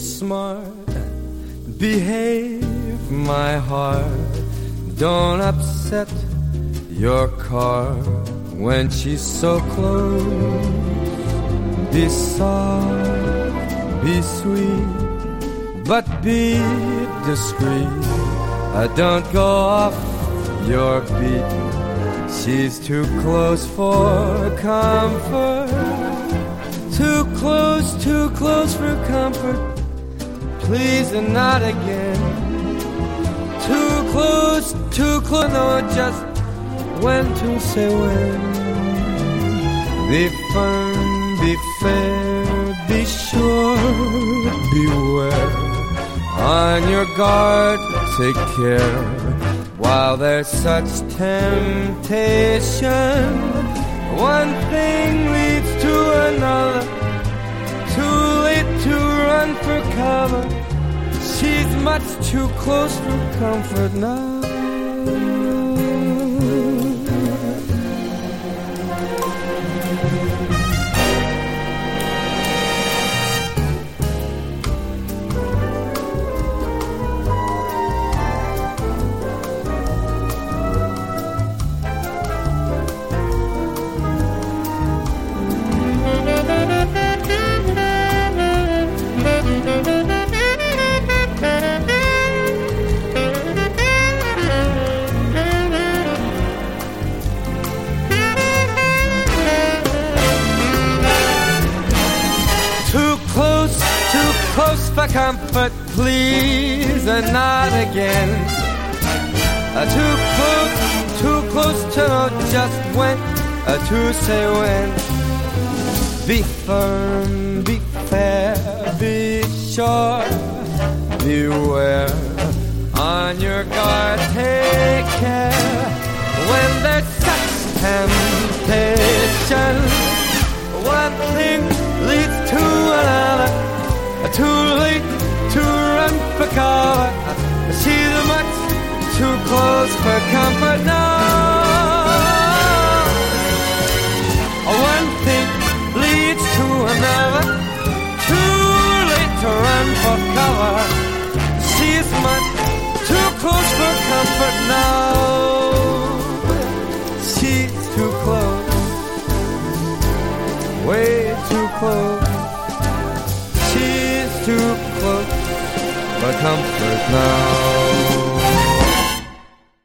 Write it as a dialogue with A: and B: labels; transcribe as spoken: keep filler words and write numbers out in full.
A: smart. Behave, my heart. Don't upset your car when she's so close. Be soft, be sweet, but be discreet. Uh, don't go off your beat. She's too close for comfort. Too close, too close for comfort. Please and not again. Too close, too close. Know just when to say when. Be firm, be fair, be sure, beware. On your guard, take care. While there's such temptation, one thing leads to another. Too late to run for cover. She's much too close for comfort now. Close for comfort, please, and not again. Uh, too close, too close to know just when uh, to say when. Be firm, be fair, be sure, beware. On your guard, take care. When there's such temptation, one thing leads to another. Too late to run for cover. She's much too close for comfort now. One thing leads to another. Too late to run for cover. She's much too close for comfort now. She's too close, way too close. Too close for comfort now.